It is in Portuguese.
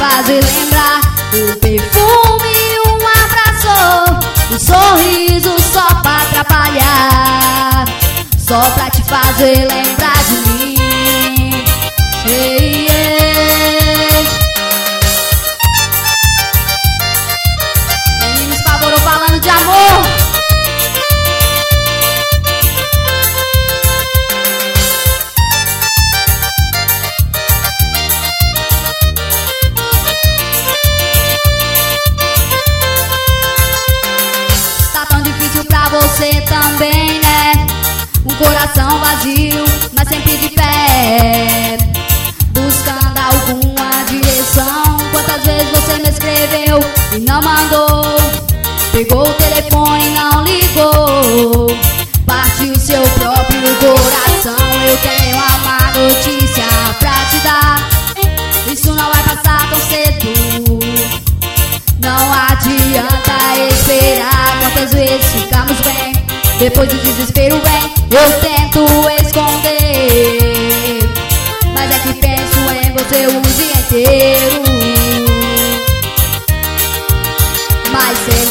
fazer lembrar o perfume, um abraço, um sorriso só pra atrapalhar, só pra te fazer lembrar de mim. Hey, yeah. Meninos favorou falando de amor. Você também, né? Um coração vazio, mas sempre de pé, buscando alguma direção. Quantas vezes você me escreveu e não mandou? Pegou o telefone e não ligou, partiu seu próprio coração. Eu tenho uma má notícia pra te dar, isso não vai passar tão cedo. Não adianta esperar. Quantas vezes ficamos bem, depois do desespero vem. Eu tento esconder, mas é que penso em você o dia inteiro. Mas